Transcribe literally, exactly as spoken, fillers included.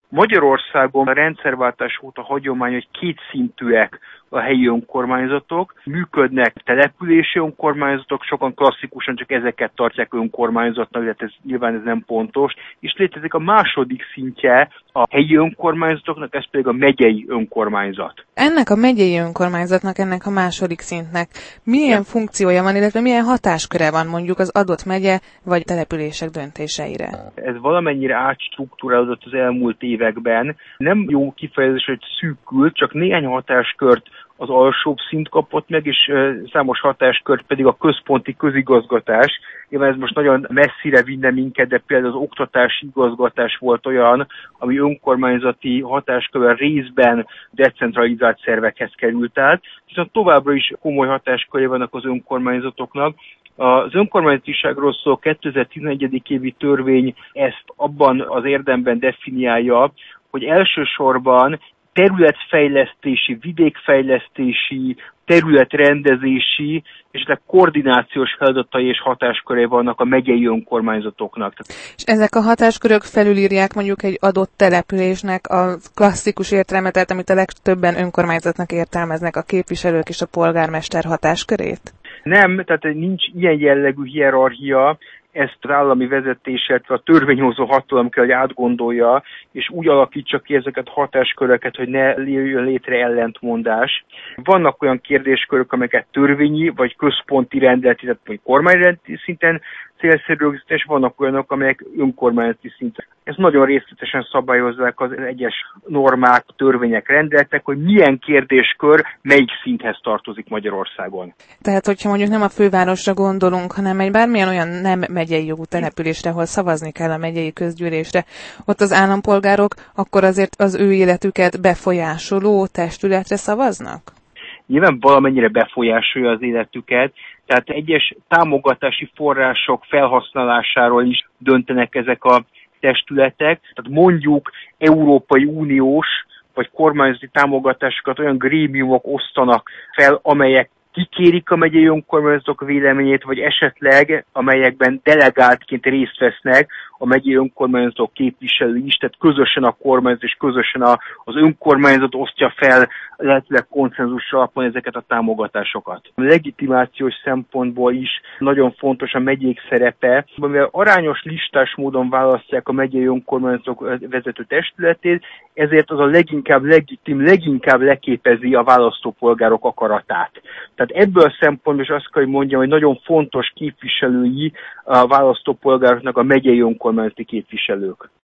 Magyarországon a rendszerváltás óta hagyomány, hogy kétszintűek a helyi önkormányzatok, működnek települési önkormányzatok, sokan klasszikusan csak ezeket tartják önkormányzatnak, de ez nyilván ez nem pontos, és létezik a második szintje a helyi önkormányzatoknak, ez pedig a megyei önkormányzat. Ennek a megyei önkormányzatnak, ennek a második szintnek milyen ja. funkciója van, illetve milyen hatásköre van mondjuk az adott megye vagy települések döntéseire? Ez valamennyire átstruktúrálódott az elmúlt években. Nem jó kifejezés, hogy szűkült, csak néhány hatáskört az alsóbb szint kapott meg, és számos hatáskört pedig a központi közigazgatás. Nyilván ez most nagyon messzire vinne minket, de például az oktatási igazgatás volt olyan, ami önkormányzati hatáskörben részben decentralizált szervekhez került át, viszont továbbra is komoly hatásköré vannak az önkormányzatoknak. Az önkormányzatiságról szóló kétezer-tizenegy. Évi törvény ezt abban az érdemben definiálja, hogy elsősorban területfejlesztési, vidékfejlesztési, területrendezési és koordinációs feladatai és hatáskörei vannak a megyei önkormányzatoknak. És ezek a hatáskörök felülírják mondjuk egy adott településnek a klasszikus értelmet, amit a legtöbben önkormányzatnak értelmeznek, a képviselők és a polgármester hatáskörét? Nem, tehát nincs ilyen jellegű hierarchia, ezt az állami vezetés, illetve a törvényhozó hatalom kell, hogy átgondolja, és úgy alakítsa ki ezeket a hatásköröket, hogy ne jöjjön létre ellentmondás. Vannak olyan kérdéskörök, amelyeket törvényi vagy központi rendeleti, tehát vagy kormányrendeti szinten célszerű rögzíteni, és vannak olyanok, amelyek önkormányzati szinten. Ezt nagyon részletesen szabályozzák az egyes normák, törvények, rendeletek, hogy milyen kérdéskör melyik szinthez tartozik Magyarországon. Tehát, hogyha mondjuk nem a fővárosra gondolunk, hanem egy bármilyen olyan nem megyei jogú településre, ahol szavazni kell a megyei közgyűlésre, ott az állampolgárok akkor azért az ő életüket befolyásoló testületre szavaznak? Nyilván valamennyire befolyásolja az életüket, tehát egyes támogatási források felhasználásáról is döntenek ezek a testületek. Tehát mondjuk Európai Uniós vagy kormányzati támogatásokat olyan grémiumok osztanak fel, amelyek kikérik a megyei önkormányzatok véleményét, vagy esetleg amelyekben delegáltként részt vesznek a megyei önkormányzatok képviselői is, tehát közösen a kormányzat és közösen a, az önkormányzat osztja fel lehetőleg konszenzus alapon ezeket a támogatásokat. A legitimációs szempontból is nagyon fontos a megyék szerepe, mivel arányos listás módon választják a megyei önkormányzatok vezető testületét, ezért az a leginkább legitim, leginkább leképezi a választópolgárok akaratát. Tehát ebből a szempontból is azt kell, hogy mondjam, hogy nagyon fontos képviselői a választópolgároknak a megyei önkormányzati képviselők.